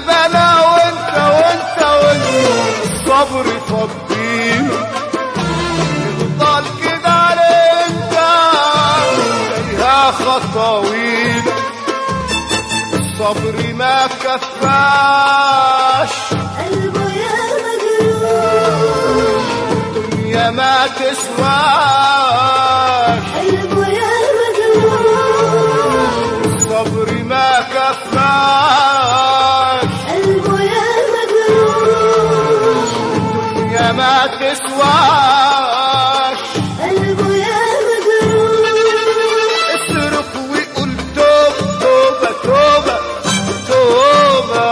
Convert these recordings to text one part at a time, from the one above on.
البلا وانت وانت وانت الصبر فضيله يفضل كده عليك زيها خطاويل الصبر ما كفاش قلبه يا مجروح الدنيا ما تسواش قلبه يا مجروح الصبر ما كفاش قلبه يا مجروح الدنيا ما تسواش قلبه يا مجروح اصرخ وقول توبة توبة توبة توبة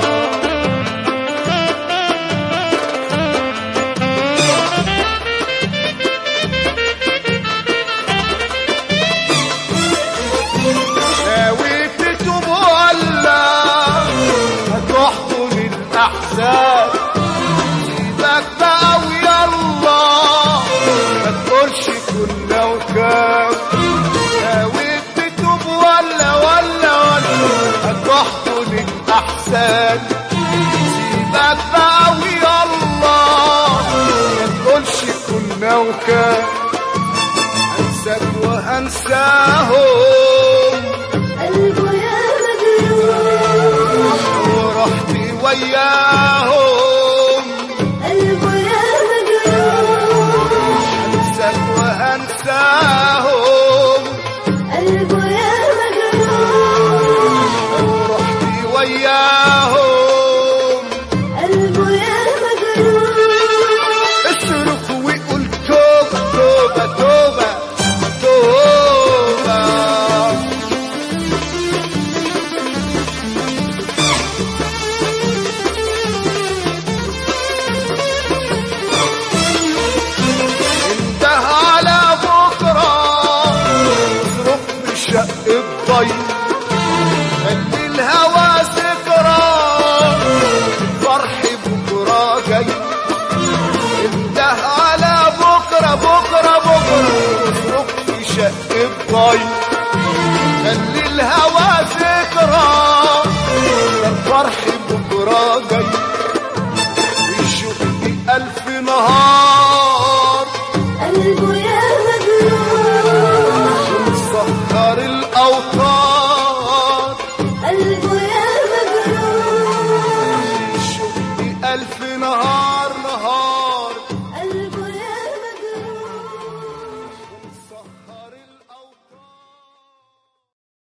ناوي تتوب ولا هتحضن الأحزان سيبك بقى ويلا ما تقولش كنا وكام ناوي تتوب ولا هتحضن الأحزان سيبك بقى ويلا ما تقولش كنا وكام أنساك وأنساهم قلبه يا مجروح ورحت وياهم قلبه يا مجروح أنساك وأنساهم قلبه يا مجروح ورحت وياهم